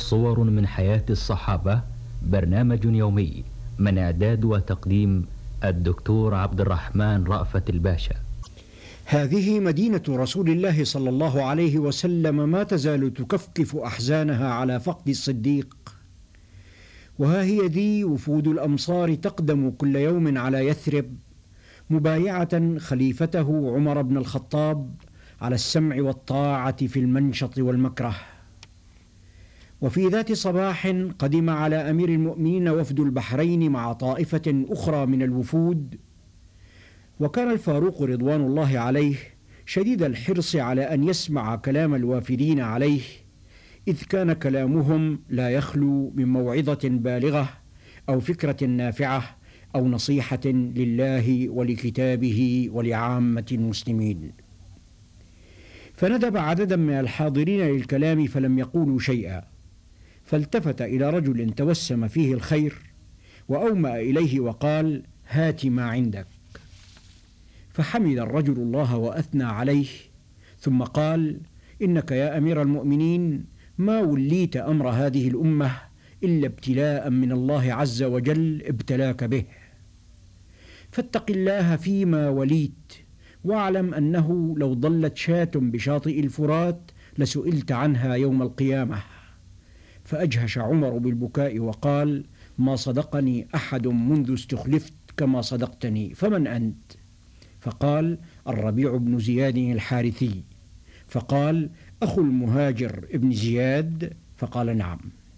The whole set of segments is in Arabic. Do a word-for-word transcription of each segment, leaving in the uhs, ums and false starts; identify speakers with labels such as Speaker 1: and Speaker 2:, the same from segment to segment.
Speaker 1: صور من حياة الصحابة، برنامج يومي من إعداد وتقديم الدكتور عبد الرحمن رأفت الباشا.
Speaker 2: هذه مدينة رسول الله صلى الله عليه وسلم ما تزال تكفكف أحزانها على فقد الصديق، وها هي ذي وفود الأمصار تقدم كل يوم على يثرب مبايعة خليفته عمر بن الخطاب على السمع والطاعة في المنشط والمكره. وفي ذات صباح قدم على أمير المؤمنين وفد البحرين مع طائفة أخرى من الوفود، وكان الفاروق رضوان الله عليه شديد الحرص على أن يسمع كلام الوافدين عليه، إذ كان كلامهم لا يخلو من موعظة بالغة أو فكرة نافعة أو نصيحة لله ولكتابه ولعامة المسلمين. فندب عددا من الحاضرين للكلام فلم يقولوا شيئا، فالتفت إلى رجل توسم فيه الخير وأومأ إليه وقال: هات ما عندك. فحمد الرجل الله وأثنى عليه، ثم قال: إنك يا أمير المؤمنين ما وليت أمر هذه الأمة إلا ابتلاء من الله عز وجل ابتلاك به، فاتق الله فيما وليت، واعلم أنه لو ضلت شاة بشاطئ الفرات لسئلت عنها يوم القيامة. فأجهش عمر بالبكاء وقال: ما صدقني أحد منذ استخلفت كما صدقتني، فمن أنت؟ فقال: الربيع بن زياد الحارثي. فقال: أخو المهاجر ابن زياد؟ فقال: نعم.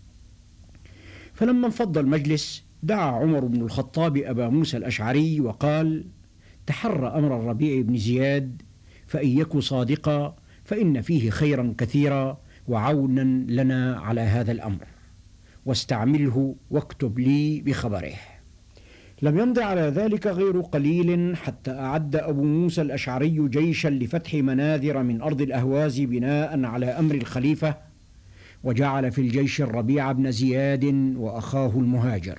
Speaker 2: فلما انفض المجلس دعا عمر بن الخطاب أبا موسى الأشعري وقال: تحرى أمر الربيع بن زياد، فإن يك صادقا فإن فيه خيرا كثيرا وعونا لنا على هذا الأمر، واستعمله واكتب لي بخبره. لم يمض على ذلك غير قليل حتى أعد أبو موسى الأشعري جيشا لفتح مناذر من أرض الأهواز بناء على أمر الخليفة، وجعل في الجيش الربيع بن زياد وأخاه المهاجر.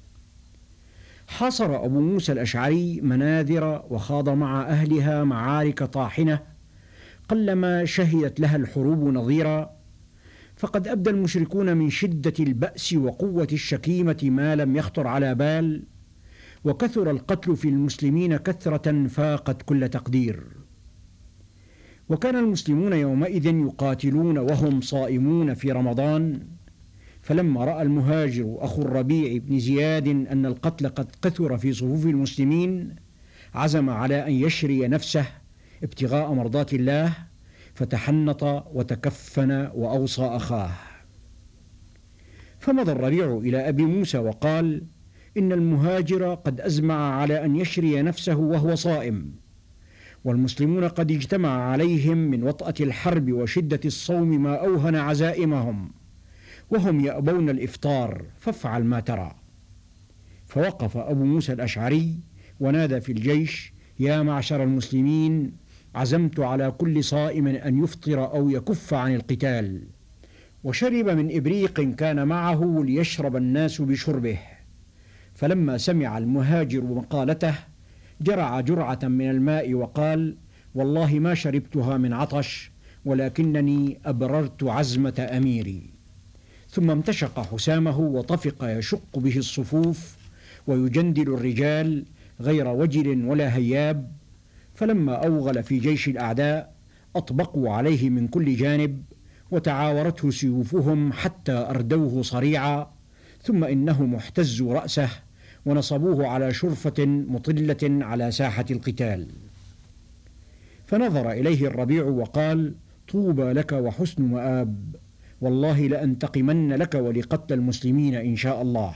Speaker 2: حاصر أبو موسى الأشعري مناذر وخاض مع أهلها معارك طاحنة قلما شهدت لها الحروب نظيرا، فقد أبدى المشركون من شدة البأس وقوة الشكيمة ما لم يخطر على بال، وكثر القتل في المسلمين كثرة فاقت كل تقدير. وكان المسلمون يومئذ يقاتلون وهم صائمون في رمضان، فلما رأى المهاجر أخو الربيع بن زياد أن القتل قد كثر في صفوف المسلمين عزم على أن يشري نفسه ابتغاء مرضات الله، فتحنط وتكفن وأوصى أخاه. فمضى الربيع إلى أبي موسى وقال: إن المهاجر قد أزمع على أن يشري نفسه وهو صائم، والمسلمون قد اجتمع عليهم من وطأة الحرب وشدة الصوم ما أوهن عزائمهم، وهم يأبون الإفطار، فافعل ما ترى. فوقف أبو موسى الأشعري ونادى في الجيش: يا معشر المسلمين، عزمت على كل صائم أن يفطر أو يكف عن القتال. وشرب من إبريق كان معه ليشرب الناس بشربه. فلما سمع المهاجر مقالته جرع جرعة من الماء وقال: والله ما شربتها من عطش، ولكنني أبررت عزمة أميري. ثم امتشق حسامه وطفق يشق به الصفوف ويجندل الرجال غير وجل ولا هياب. فلما أوغل في جيش الأعداء أطبقوا عليه من كل جانب، وتعاورته سيوفهم حتى أردوه صريعا، ثم إنهم احتزوا رأسه ونصبوه على شرفة مطلة على ساحة القتال. فنظر إليه الربيع وقال: طوبى لك وحسن مآب، والله لأنتقمن لك ولقتل المسلمين إن شاء الله.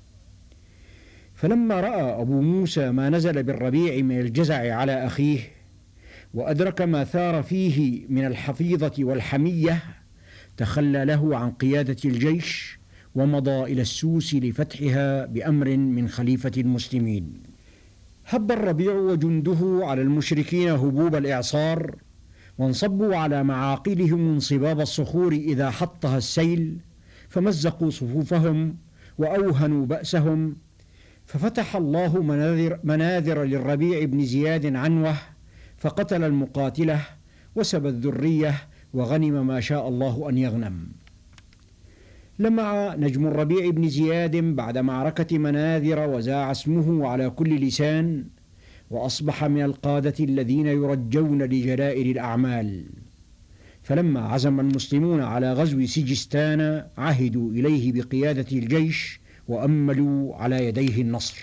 Speaker 2: فلما رأى أبو موسى ما نزل بالربيع من الجزع على أخيه، وأدرك ما ثار فيه من الحفيظة والحمية، تخلى له عن قيادة الجيش ومضى إلى السوس لفتحها بأمر من خليفة المسلمين. هب الربيع وجنده على المشركين هبوب الإعصار، وانصبوا على معاقلهم انصباب الصخور إذا حطها السيل، فمزقوا صفوفهم وأوهنوا بأسهم. ففتح الله مناذر, مناذر للربيع بن زياد عنوه، فقتل المقاتلة وسبى الذرية وغنم ما شاء الله أن يغنم. لمع نجم الربيع بن زياد بعد معركة مناذر وزاع اسمه على كل لسان، وأصبح من القادة الذين يرجون لجلائر الأعمال. فلما عزم المسلمون على غزو سجستان عهدوا إليه بقيادة الجيش وأملوا على يديه النصر.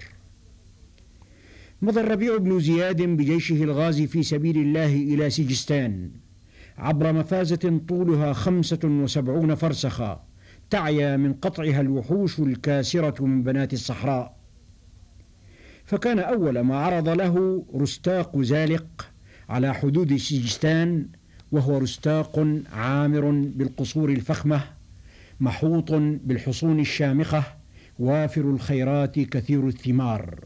Speaker 2: مضى الربيع بن زياد بجيشه الغازي في سبيل الله إلى سجستان عبر مفازة طولها خمسة وسبعون فرسخا تعيا من قطعها الوحوش الكاسرة من بنات الصحراء. فكان أول ما عرض له رستاق زالق على حدود سجستان، وهو رستاق عامر بالقصور الفخمة محوط بالحصون الشامخة وافر الخيرات كثير الثمار.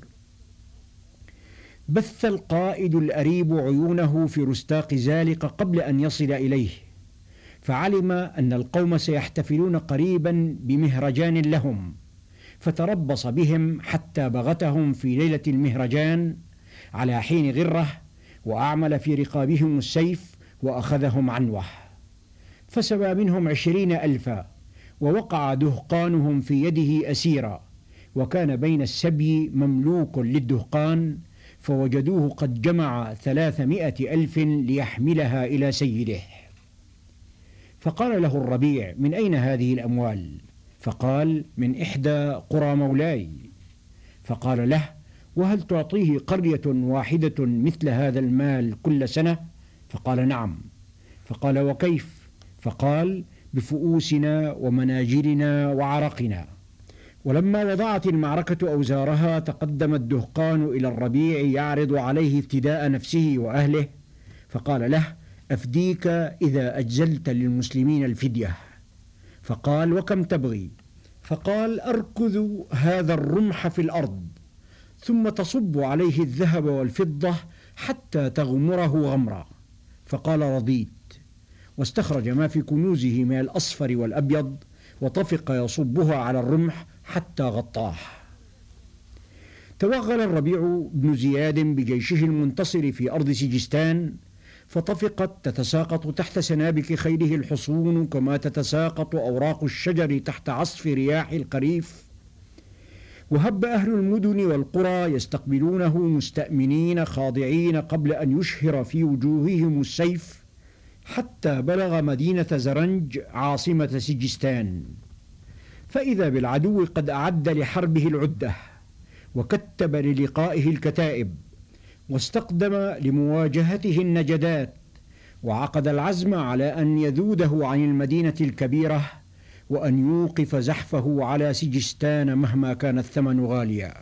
Speaker 2: بث القائد الأريب عيونه في رستاق زالق قبل أن يصل إليه، فعلم أن القوم سيحتفلون قريبا بمهرجان لهم، فتربص بهم حتى بغتهم في ليلة المهرجان على حين غرة، وأعمل في رقابهم السيف وأخذهم عنوه، فسبى منهم عشرين ألفا، ووقع دهقانهم في يده أسيرا، وكان بين السبي مملوك للدهقان، فوجدوه قد جمع ثلاثمائة ألف ليحملها إلى سيده. فقال له الربيع: من أين هذه الأموال؟ فقال: من إحدى قرى مولاي. فقال له: وهل تعطيه قرية واحدة مثل هذا المال كل سنة؟ فقال: نعم. فقال: وكيف؟ فقال: بفؤوسنا ومناجلنا وعرقنا. ولما وضعت المعركة أوزارها تقدم الدهقان إلى الربيع يعرض عليه افتداء نفسه وأهله، فقال له: أفديك إذا أجزلت للمسلمين الفدية. فقال: وكم تبغي؟ فقال: أركذ هذا الرمح في الأرض ثم تصب عليه الذهب والفضة حتى تغمره غمرا. فقال: رضيت. واستخرج ما في كنوزه من الأصفر والأبيض وطفق يصبها على الرمح حتى غطاه. توغل الربيع بن زياد بجيشه المنتصر في أرض سجستان، فطفقت تتساقط تحت سنابك خيله الحصون كما تتساقط أوراق الشجر تحت عصف رياح القريف. وهب أهل المدن والقرى يستقبلونه مستأمنين خاضعين قبل أن يشهر في وجوههم السيف، حتى بلغ مدينة زرنج عاصمة سجستان، فإذا بالعدو قد أعد لحربه العدة، وكتب للقائه الكتائب، واستقدم لمواجهته النجدات، وعقد العزم على أن يذوده عن المدينة الكبيرة، وأن يوقف زحفه على سجستان مهما كان الثمن غاليا.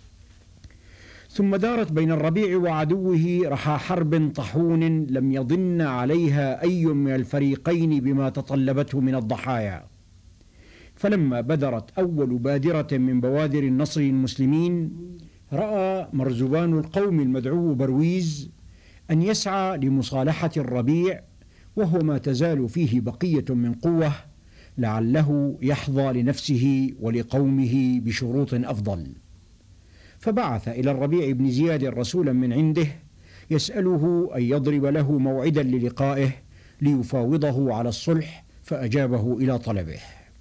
Speaker 2: ثم دارت بين الربيع وعدوه رحى حرب طحون لم يضن عليها أي من الفريقين بما تطلبته من الضحايا. فلما بدرت أول بادرة من بوادر النصر المسلمين، رأى مرزبان القوم المدعو برويز أن يسعى لمصالحة الربيع وهو ما تزال فيه بقية من قوة، لعله يحظى لنفسه ولقومه بشروط أفضل. فبعث إلى الربيع بن زياد رسولا من عنده يسأله أن يضرب له موعدا للقائه ليفاوضه على الصلح، فأجابه إلى طلبه.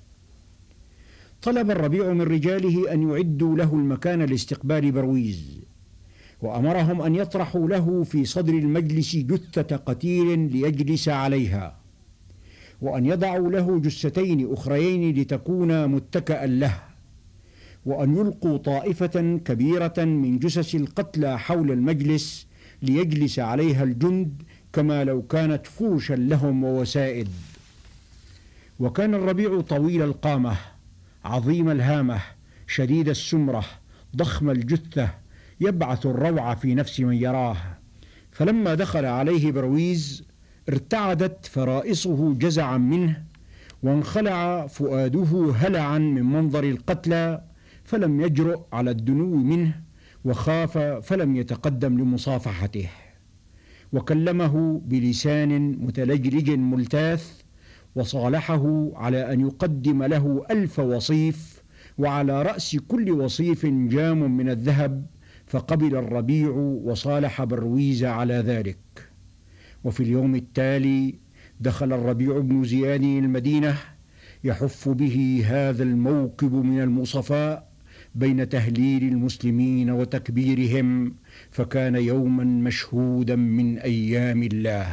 Speaker 2: طلب الربيع من رجاله أن يعدوا له المكان لاستقبال برويز، وأمرهم أن يطرحوا له في صدر المجلس جثة قتيل ليجلس عليها، وأن يضعوا له جثتين أخريين لتكون متكأ له، وأن يلقوا طائفة كبيرة من جثث القتلى حول المجلس ليجلس عليها الجند كما لو كانت فوشا لهم ووسائد. وكان الربيع طويل القامة عظيم الهامة شديد السمرة ضخم الجثة يبعث الروع في نفس من يراه. فلما دخل عليه برويز ارتعدت فرائصه جزعا منه، وانخلع فؤاده هلعا من منظر القتلى، فلم يجرؤ على الدنو منه، وخاف فلم يتقدم لمصافحته. وكلمه بلسان متلجلج ملتاث، وصالحه على أن يقدم له ألف وصيف، وعلى رأس كل وصيف جام من الذهب، فقبل الربيع وصالح برويز على ذلك. وفي اليوم التالي دخل الربيع بن زياد المدينة يحف به هذا الموكب من المصفاء بين تهليل المسلمين وتكبيرهم، فكان يوما مشهودا من أيام الله.